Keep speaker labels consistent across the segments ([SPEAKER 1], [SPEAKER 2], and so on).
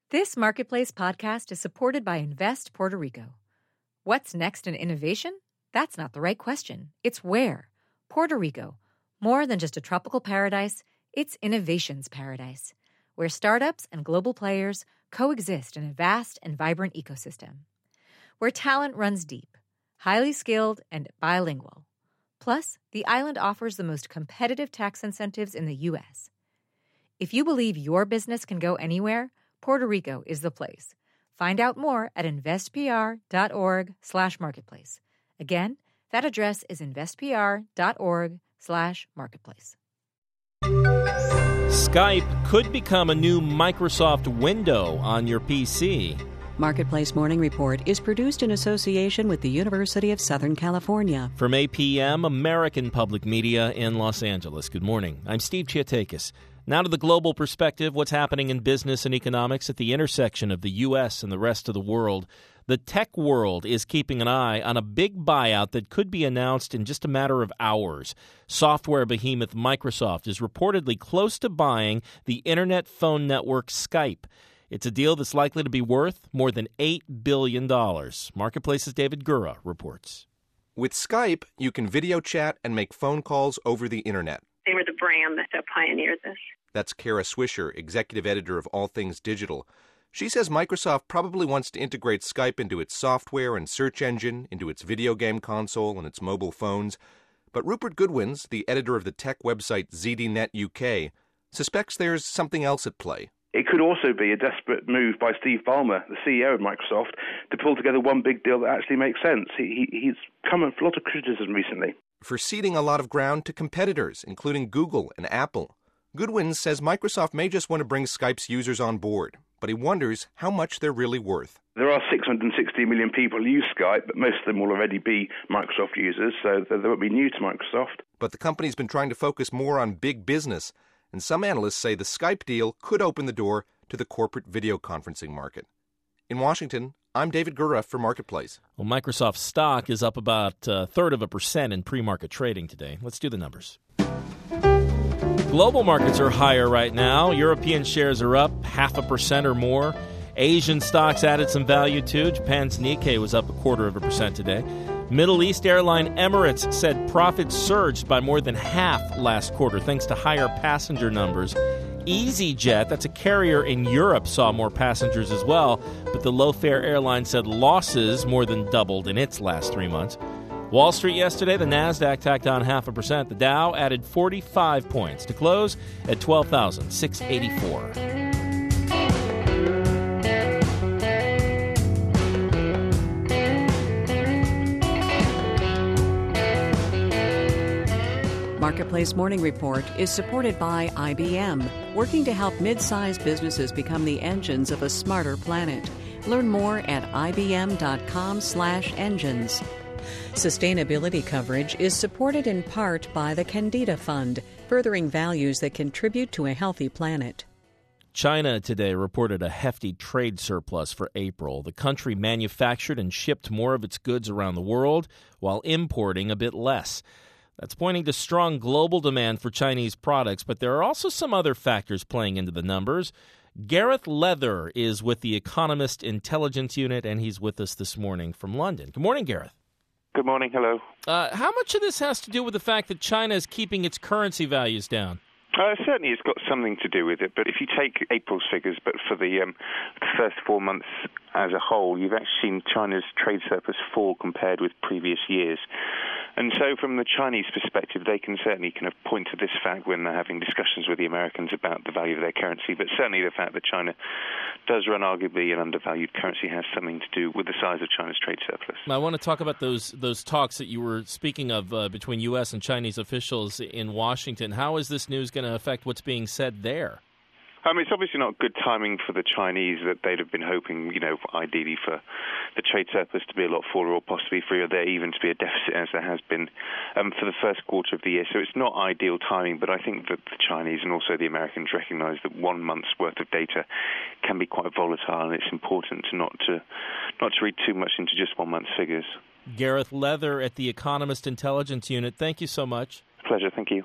[SPEAKER 1] This Marketplace podcast is supported by Invest Puerto Rico. What's next in innovation? That's not the right question. It's where. Puerto Rico. More than just a tropical paradise, it's innovation's paradise, where startups and global players coexist in a vast and vibrant ecosystem. Where talent runs deep, highly skilled, and bilingual. Plus, the island offers the most competitive tax incentives in the U.S. If you believe your business can go anywhere, Puerto Rico is the place. Find out more at investpr.org/marketplace. Again, that address is investpr.org/marketplace.
[SPEAKER 2] Skype could become a new Microsoft window on your PC.
[SPEAKER 3] Marketplace Morning Report is produced in association with the University of Southern California.
[SPEAKER 2] From APM, American Public Media in Los Angeles. Good morning. I'm Steve Chiatakis. Now to the global perspective, what's happening in business and economics at the intersection of the U.S. and the rest of the world. The tech world is keeping an eye on a big buyout that could be announced in just a matter of hours. Software behemoth Microsoft is reportedly close to buying the internet phone network Skype. It's a deal that's likely to be worth more than $8 billion. Marketplace's David Gura reports.
[SPEAKER 4] With Skype, you can video chat and make phone calls over the internet.
[SPEAKER 5] They were the brand that pioneered this.
[SPEAKER 4] That's Kara Swisher, executive editor of All Things Digital. She says Microsoft probably wants to integrate Skype into its software and search engine, into its video game console and its mobile phones. But Rupert Goodwins, the editor of the tech website ZDNet UK, suspects there's something else at play.
[SPEAKER 6] It could also be a desperate move by Steve Ballmer, the CEO of Microsoft, to pull together one big deal that actually makes sense. He's come under a lot of criticism recently
[SPEAKER 4] for ceding a lot of ground to competitors, including Google and Apple. Goodwin says Microsoft may just want to bring Skype's users on board, but he wonders how much they're really worth.
[SPEAKER 6] There are 660 million people who use Skype, but most of them will already be Microsoft users, so they won't be new to Microsoft.
[SPEAKER 4] But the company's been trying to focus more on big business, and some analysts say the Skype deal could open the door to the corporate video conferencing market. In Washington, I'm David Gura for Marketplace.
[SPEAKER 2] Well, Microsoft stock is up about 0.33% in pre-market trading today. Let's do the numbers. Global markets are higher right now. European shares are up 0.5% or more. Asian stocks added some value too. Japan's Nikkei was up 0.25% today. Middle East airline Emirates said profits surged by more than half last quarter thanks to higher passenger numbers. EasyJet, that's a carrier in Europe, saw more passengers as well, but the low-fare airline said losses more than doubled in its last 3 months. Wall Street yesterday, the Nasdaq tacked on 0.5%. The Dow added 45 points to close at 12,684.
[SPEAKER 3] Marketplace Morning Report is supported by IBM, working to help mid-sized businesses become the engines of a smarter planet. Learn more at ibm.com/engines. Sustainability coverage is supported in part by the Candida Fund, furthering values that contribute to a healthy planet.
[SPEAKER 2] China today reported a hefty trade surplus for April. The country manufactured and shipped more of its goods around the world while importing a bit less. That's pointing to strong global demand for Chinese products, but there are also some other factors playing into the numbers. Gareth Leather is with the Economist Intelligence Unit, and he's with us this morning from London. Good morning, Gareth.
[SPEAKER 7] Good morning. Hello.
[SPEAKER 2] How much of this has to do with the fact that China is keeping its currency values down?
[SPEAKER 7] Certainly it's got something to do with it, but if you take April's figures, but for the first 4 months as a whole, you've actually seen China's trade surplus fall compared with previous years. And so from the Chinese perspective, they can certainly kind of point to this fact when they're having discussions with the Americans about the value of their currency, but certainly the fact that China does run arguably an undervalued currency has something to do with the size of China's trade surplus.
[SPEAKER 2] I want to talk about those talks that you were speaking of between U.S. and Chinese officials in Washington. How is this news going to affect what's being said there?
[SPEAKER 7] It's obviously not good timing for the Chinese that they'd have been hoping, ideally for the trade surplus to be a lot fuller or possibly for there even to be a deficit as there has been for the first quarter of the year. So it's not ideal timing, but I think that the Chinese and also the Americans recognise that 1 month's worth of data can be quite volatile, and it's important not to read too much into just 1 month's figures.
[SPEAKER 2] Gareth Leather at the Economist Intelligence Unit, thank you so much.
[SPEAKER 7] Pleasure, thank you.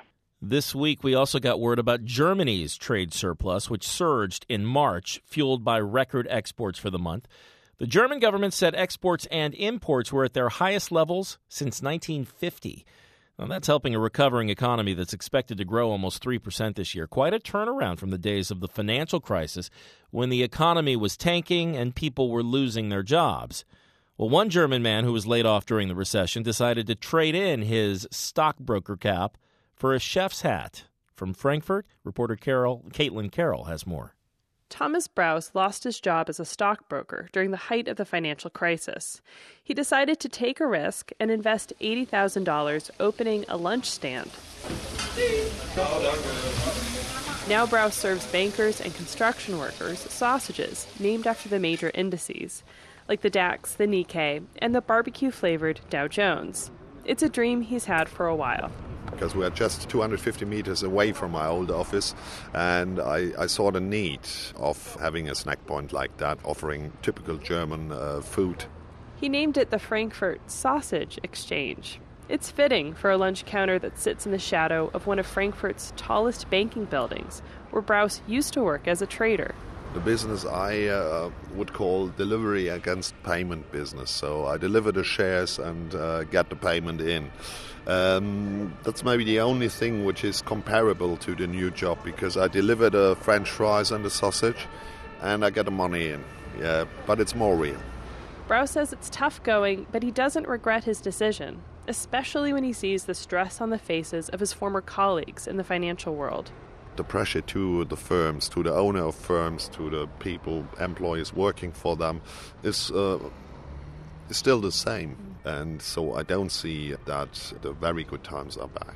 [SPEAKER 2] This week, we also got word about Germany's trade surplus, which surged in March, fueled by record exports for the month. The German government said exports and imports were at their highest levels since 1950. Now, that's helping a recovering economy that's expected to grow almost 3% this year. Quite a turnaround from the days of the financial crisis when the economy was tanking and people were losing their jobs. Well, one German man who was laid off during the recession decided to trade in his stockbroker cap for a chef's hat. From Frankfurt, reporter Caitlin Carroll has more.
[SPEAKER 8] Thomas Braus lost his job as a stockbroker during the height of the financial crisis. He decided to take a risk and invest $80,000 opening a lunch stand. Now Braus serves bankers and construction workers sausages named after the major indices, like the DAX, the Nikkei, and the barbecue-flavored Dow Jones. It's a dream he's had for a while.
[SPEAKER 9] Because we are just 250 meters away from my old office, and I saw the need of having a snack point like that, offering typical German food.
[SPEAKER 8] He named it the Frankfurt Sausage Exchange. It's fitting for a lunch counter that sits in the shadow of one of Frankfurt's tallest banking buildings, where Braus used to work as a trader.
[SPEAKER 9] The business I would call delivery against payment business. So I deliver the shares and get the payment in. That's maybe the only thing which is comparable to the new job, because I deliver the French fries and the sausage and I get the money in. Yeah, but it's more real.
[SPEAKER 8] Braus says it's tough going, but he doesn't regret his decision, especially when he sees the stress on the faces of his former colleagues in the financial world.
[SPEAKER 9] The pressure to the firms, to the owner of firms, to the people, employees working for them is still the same. And so I don't see that the very good times are back.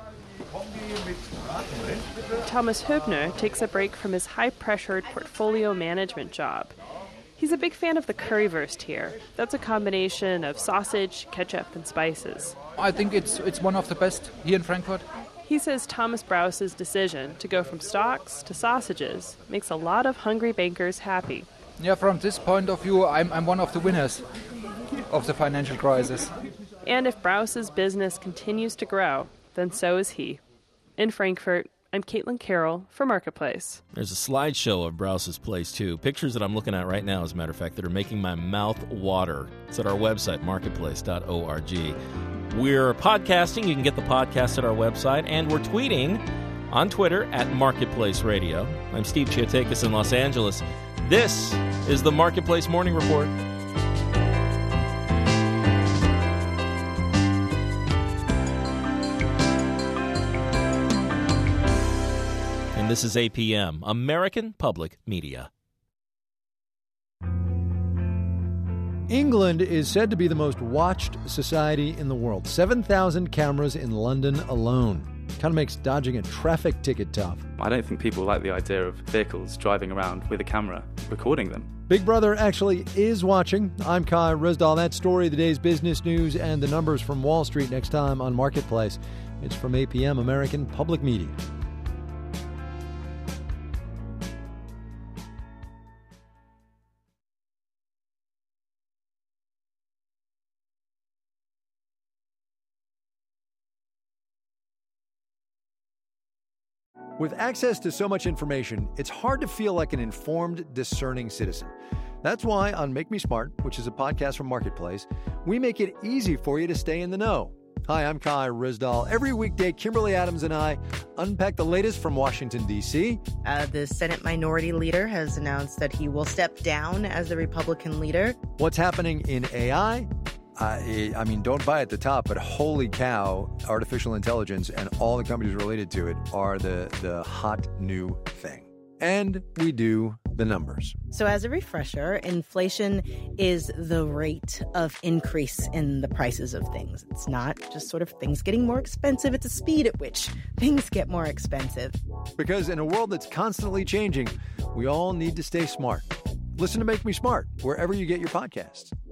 [SPEAKER 8] Thomas Hübner takes a break from his high-pressured portfolio management job. He's a big fan of the currywurst here. That's a combination of sausage, ketchup, and spices.
[SPEAKER 10] I think it's one of the best here in Frankfurt.
[SPEAKER 8] He says Thomas Braus's decision to go from stocks to sausages makes a lot of hungry bankers happy.
[SPEAKER 10] Yeah, from this point of view, I'm one of the winners of the financial crisis.
[SPEAKER 8] And if Braus's business continues to grow, then so is he. In Frankfurt, I'm Caitlin Carroll for Marketplace.
[SPEAKER 2] There's a slideshow of Braus's place, too. Pictures that I'm looking at right now, as a matter of fact, that are making my mouth water. It's at our website, marketplace.org. We're podcasting. You can get the podcast at our website. And we're tweeting on Twitter at Marketplace Radio. I'm Steve Chiotakis in Los Angeles. This is the Marketplace Morning Report. And this is APM, American Public Media.
[SPEAKER 11] England is said to be the most watched society in the world. 7,000 cameras in London alone. Kind of makes dodging a traffic ticket tough.
[SPEAKER 12] I don't think people like the idea of vehicles driving around with a camera, recording them.
[SPEAKER 11] Big Brother actually is watching. I'm Kai Risdal. That story, the day's business news, and the numbers from Wall Street next time on Marketplace. It's from APM, American Public Media. With access to so much information, it's hard to feel like an informed, discerning citizen. That's why on Make Me Smart, which is a podcast from Marketplace, we make it easy for you to stay in the know. Hi, I'm Kai Risdal. Every weekday, Kimberly Adams and I unpack the latest from Washington, D.C.
[SPEAKER 13] The Senate Minority Leader has announced that he will step down as the Republican leader.
[SPEAKER 11] What's happening in AI? I mean, don't buy at the top, but holy cow, artificial intelligence and all the companies related to it are the hot new thing. And we do the numbers.
[SPEAKER 13] So as a refresher, inflation is the rate of increase in the prices of things. It's not just sort of things getting more expensive. It's the speed at which things get more expensive.
[SPEAKER 11] Because in a world that's constantly changing, we all need to stay smart. Listen to Make Me Smart wherever you get your podcasts.